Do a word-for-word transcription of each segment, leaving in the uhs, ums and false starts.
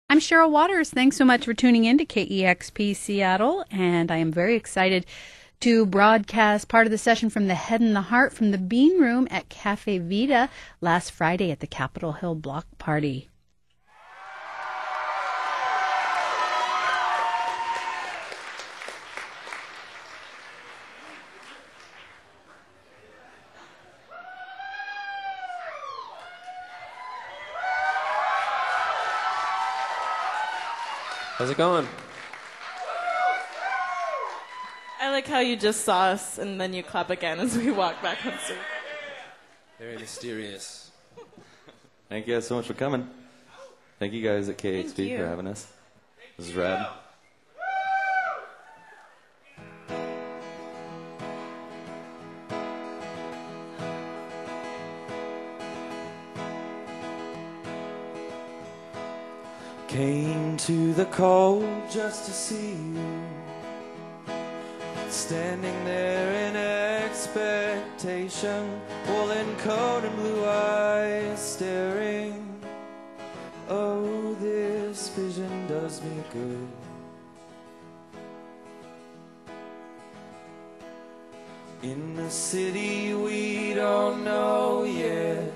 I'm Cheryl Waters. Thanks so much for tuning in to K E X P Seattle, and I am very excited to broadcast part of the session from the Head and the Heart from the Bean Room at Cafe Vita last Friday at the Capitol Hill Block Party. How's it going? I like how you just saw us and then you clap again as we walk back on stage. Very mysterious. Thank you guys so much for coming. Thank you guys at K X P for having us. This is rad. Came to the cold just to see you, standing there in expectation, woolen coat and blue eyes staring. Oh, this vision does me good. In the city we don't know yet,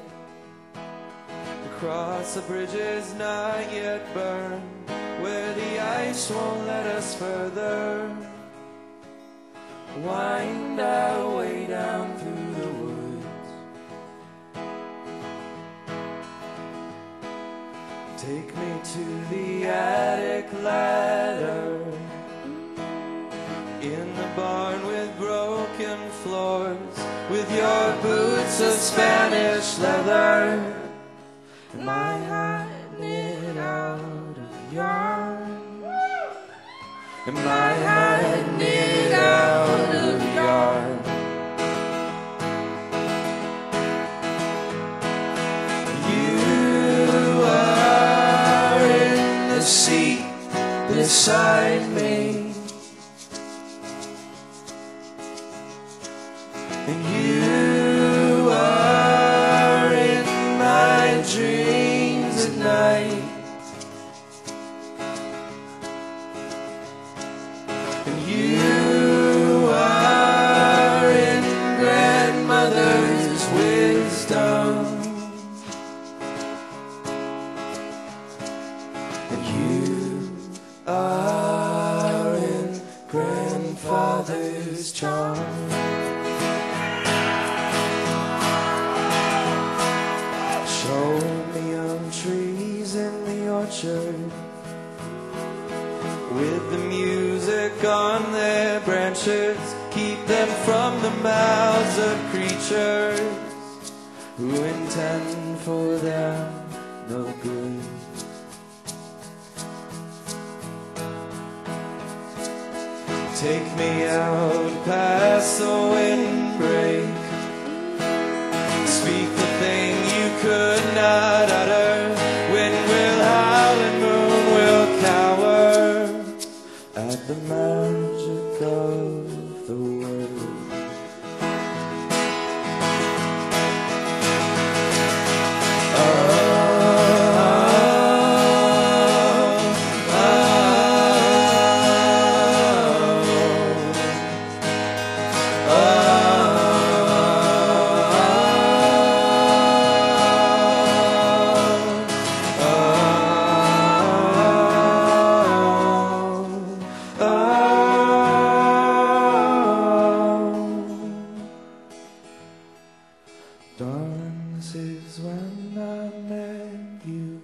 across the bridges not yet burned, where the ice won't let us further wind our way down through the woods. Take me to the attic ladder, in the barn with broken floors, with your boots of Spanish leather, and my heart knit out of yarn, and my heart knit out of yarn. You are in the seat beside me, and you are in my dreams at night, and you are in grandmother's wisdom, and you are in grandfather's charm. Show me young trees in the orchard, with the music on their branches, keep them from the mouths of creatures who intend for them no good. Take me out past the windbreak, speak the thing you could not utter. Wind will howl and moon will cower at the magic of the word. Oh, oh, oh, darling, this is when I met you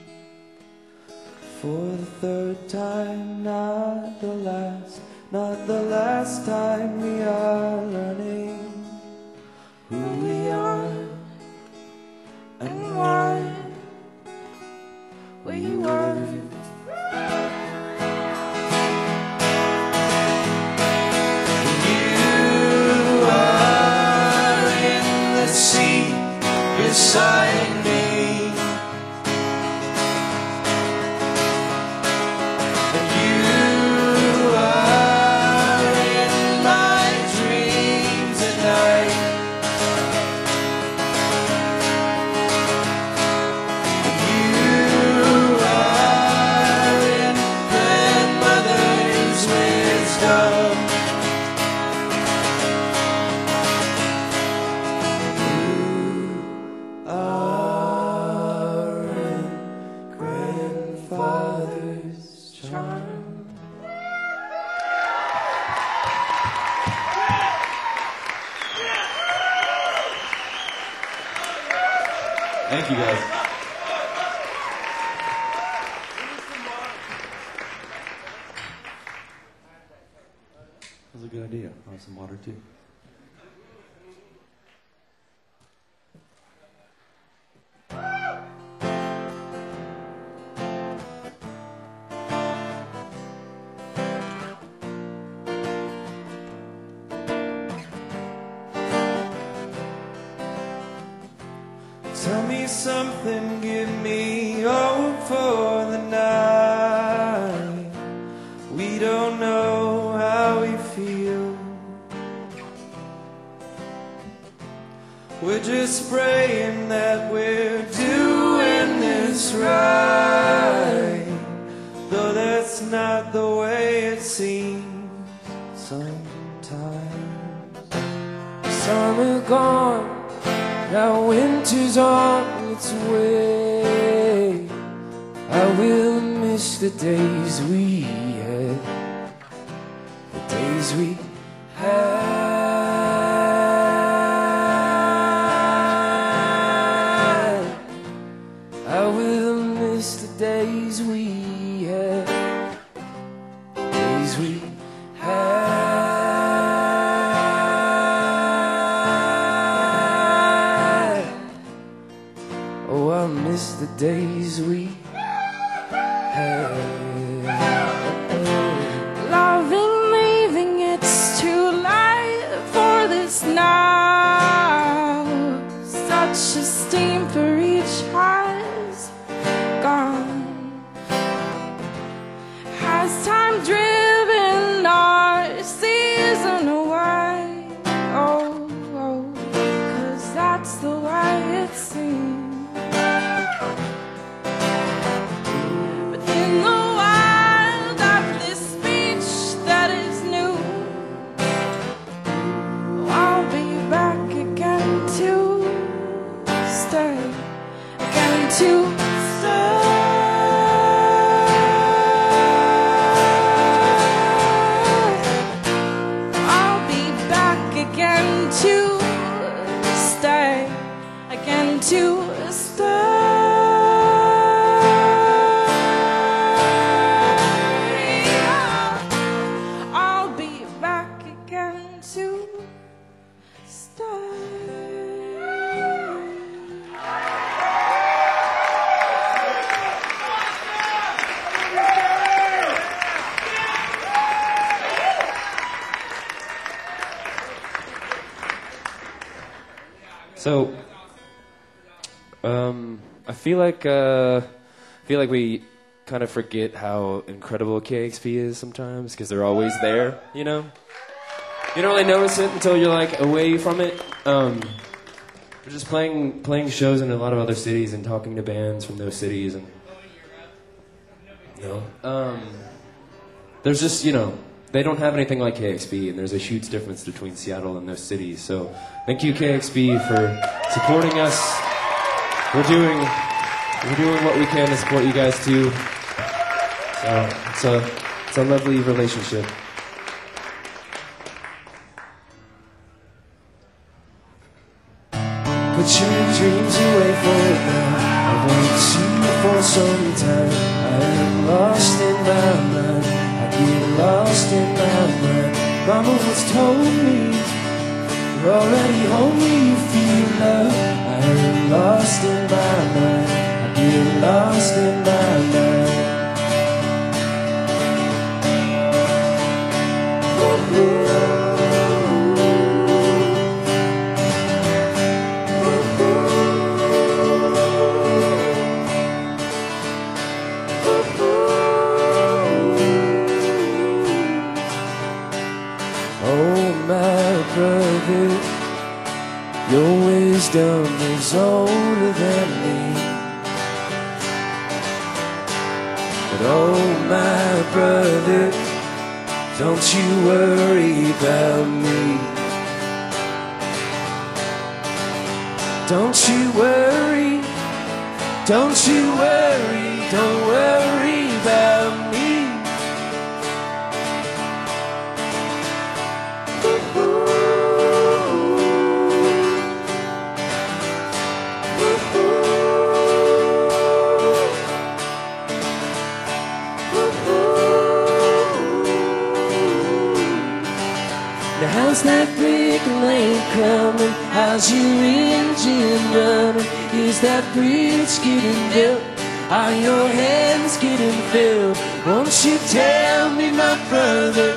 for the third time, not the last, not the last time. We are learning who we are and why we were. You are in the seat beside me, and you are in my dreams at night, and you are mother's charm. Thank you, guys. That was a good idea. I want some water, too. Tell me something, give me hope for the night. We don't know how we feel. We're just praying that we're doing this right, though that's not the way it seems sometimes. Summer gone, now winter's on its way. I will miss the days we had, the days we had. I will miss the days we had, the days we had. Oh, I miss the days we had. Loving, leaving, it's too late for this now. Such esteem for each has gone. Has time driven our season away? Oh, oh, 'cause that's the way it seems. But in the wild of this speech that is new, I'll be back again to stay, again to stay. I'll be back again to stay, again to stay. I'll be back again to stay. So, um, I feel like uh, I feel like we kind of forget how incredible K X P is sometimes because they're always there. You know, you don't really notice it until you're like away from it. Um, we're just playing playing shows in a lot of other cities and talking to bands from those cities, and you know, um, there's just you know. They don't have anything like K X P, and there's a huge difference between Seattle and those cities. So thank you, K X P, for supporting us. We're doing we're doing what we can to support you guys too. So it's a it's a lovely relationship. Put your dreams away for now. I want you for some time. I am lost in my mind. I get lost in my mind. Mama once told me, you're already home when you feel love. I am lost in my mind. I get lost in my mind. Brother, your wisdom is older than me. But oh my brother, don't you worry about me. Don't you worry, don't you worry, don't worry about How's that brick lane coming? How's your engine running? Is that bridge getting built? Are your hands getting filled? Won't you tell me, my brother?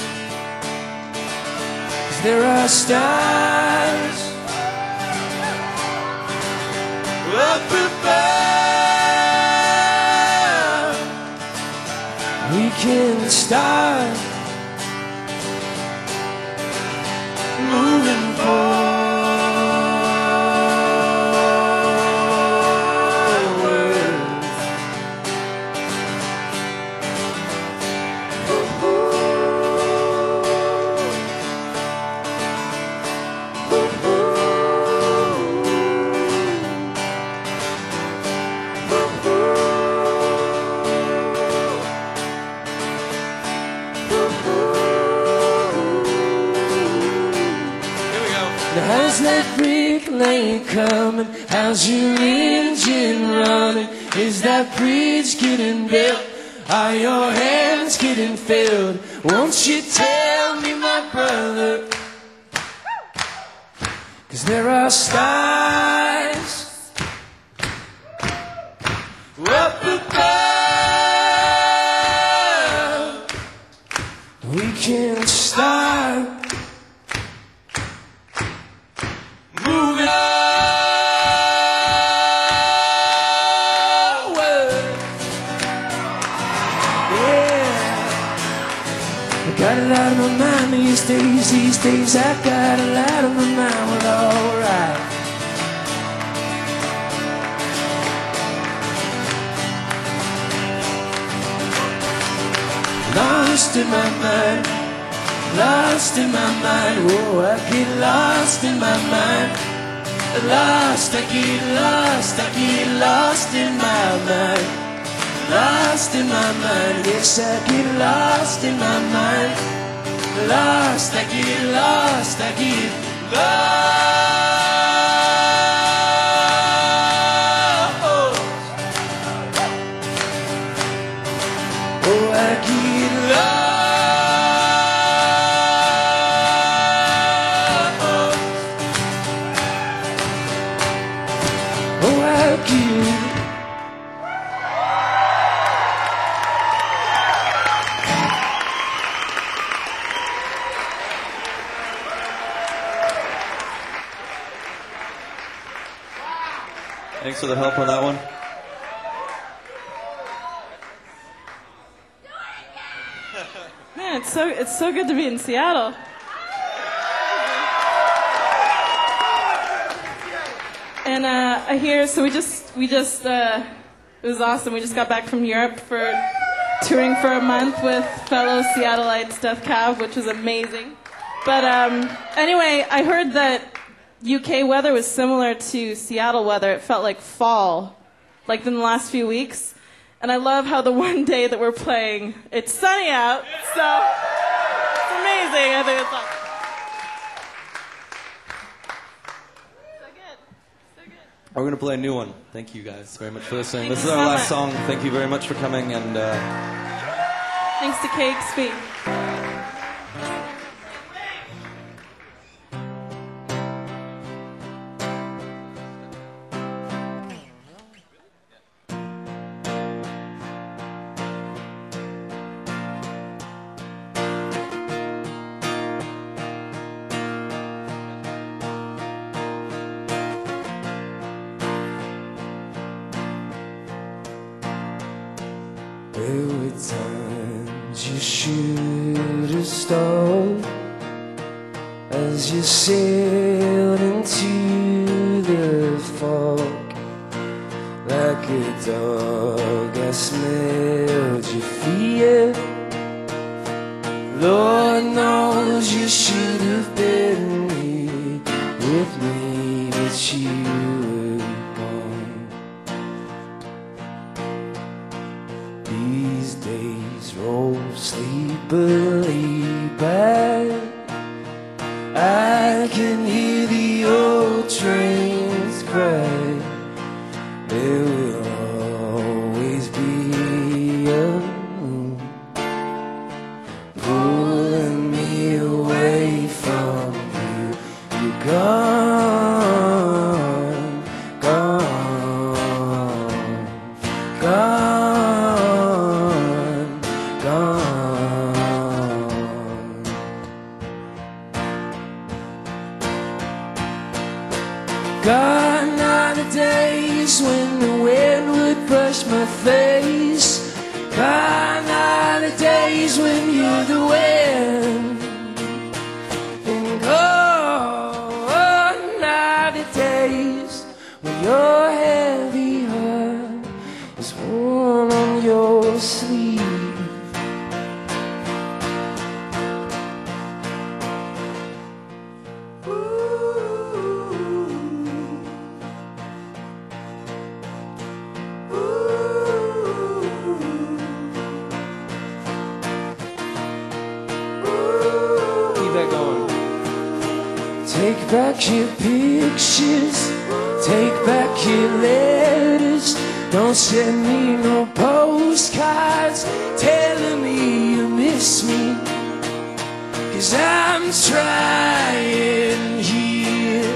'Cause there are stars up above. We can start moving forward. How's that brick lane coming? How's your engine running? Is that bridge getting built? Are your hands getting filled? Won't you tell me, my brother? 'Cause there are stars up above. We can start moving forward. Yeah, I got it out of my mind these days, these days I got it out of my mind. Well, alright. Lost in my mind, lost in my mind, oh, I get lost in my mind. Lost, I get lost, I get lost in my mind. Lost in my mind, yes, I get lost in my mind. Lost, I get lost, I get lost. Oh, I get lost. Thanks for the help on that one. Man, it's so it's so good to be in Seattle. And uh, I hear so we just we just uh, it was awesome. We just got back from Europe for touring for a month with fellow Seattleites, Death Cab, which was amazing. But um, anyway, I heard that U K weather was similar to Seattle weather. It felt like fall, like in the last few weeks. And I love how the one day that we're playing, it's sunny out, so it's amazing. I think it's awesome. So good, so good. We're going to play a new one. Thank you guys very much for listening. Thank This you is our so last much. song. Thank you very much for coming. And uh, Thanks to K X P. There were times you should have stalled as you sailed into the fog. Like a dog, I smelled your fear. Lord knows you should have been here with me, but you were gone. These days roll sleepily by. I can hear the old trains cry. There will always be a moon pulling me away from days when the wind would brush my face. Gone are the days when you're the wind. And gone are the days when your heavy heart is worn on your sleeve. Take back your pictures, take back your letters. Don't send me no postcards telling me you miss me. Cause I'm trying here,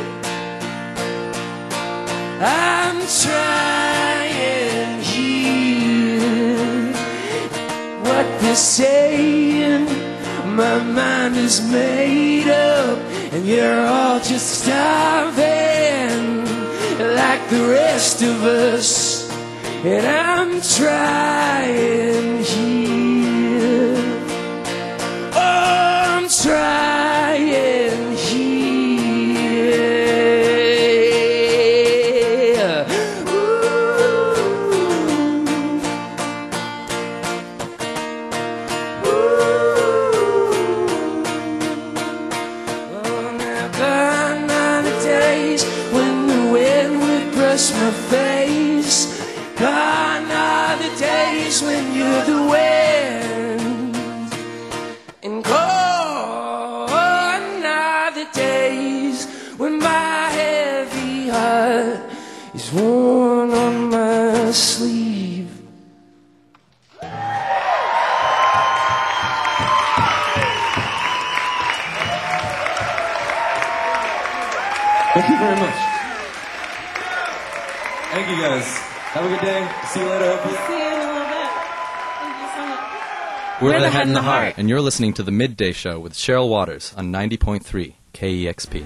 I'm trying here. What they're saying, my mind is made up, and you're all just starving like the rest of us. And I'm trying here, oh, I'm trying here. Ooh. Ooh. Gone are the days when the wind would brush my face. Gone are the days when you're the wind. And gone are the days when my heavy heart is worn on my sleeve. Thank you very much. Thank you guys. Have a good day. See you later, hopefully. See you in a little bit. Thank you so much. We're, the Head and the Heart, and you're listening to The Midday Show with Cheryl Waters on ninety point three K E X P.